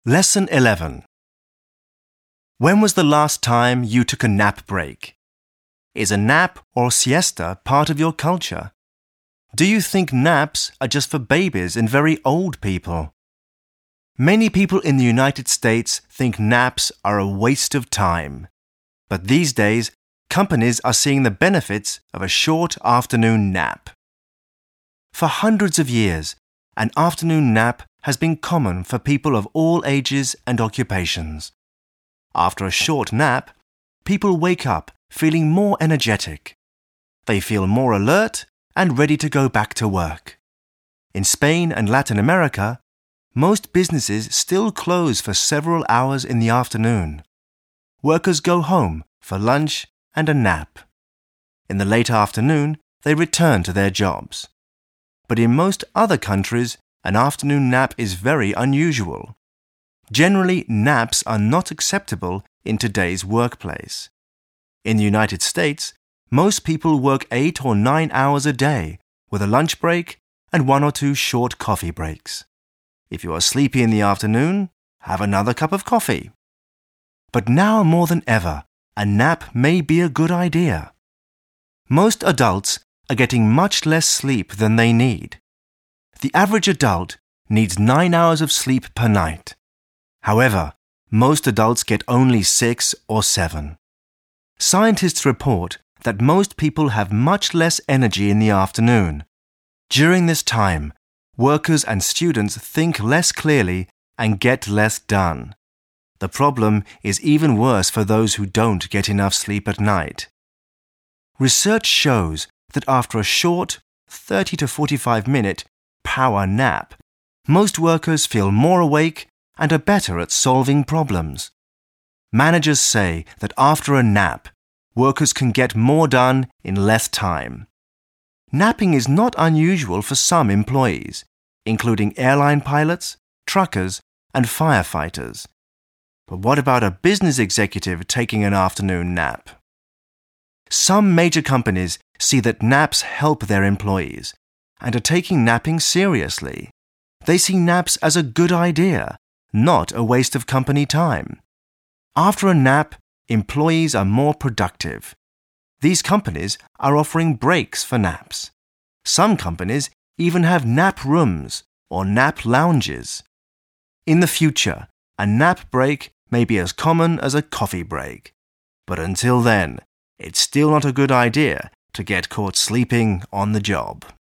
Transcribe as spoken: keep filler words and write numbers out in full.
Lesson eleven. When was the last time you took a nap break? Is a nap or siesta part of your culture? Do you think naps are just for babies and very old people? Many people in the United States think naps are a waste of time. But these days, companies are seeing the benefits of a short afternoon nap. For hundreds of years, an afternoon nap has been common for people of all ages and occupations. After a short nap, people wake up feeling more energetic. They feel more alert and ready to go back to work. In Spain and Latin America, most businesses still close for several hours in the afternoon. Workers go home for lunch and a nap. In the late afternoon, they return to their jobs. But in most other countries, an afternoon nap is very unusual. Generally, naps are not acceptable in today's workplace. In the United States, most people work eight or nine hours a day with a lunch break and one or two short coffee breaks. If you are sleepy in the afternoon, have another cup of coffee. But now more than ever, a nap may be a good idea. Most adults are getting much less sleep than they need. The average adult needs nine hours of sleep per night. However, most adults get only six or seven. Scientists report that most people have much less energy in the afternoon. During this time, workers and students think less clearly and get less done. The problem is even worse for those who don't get enough sleep at night. Research shows that after a short, thirty to forty-five minute power nap, most workers feel more awake and are better at solving problems. Managers say that after a nap, workers can get more done in less time. Napping is not unusual for some employees, including airline pilots, truckers, and firefighters. But what about a business executive taking an afternoon nap? Some major companies see that naps help their employees and are taking napping seriously. They see naps as a good idea, not a waste of company time. After a nap, employees are more productive. These companies are offering breaks for naps. Some companies even have nap rooms or nap lounges. In the future, a nap break may be as common as a coffee break. But until then, it's still not a good idea to get caught sleeping on the job.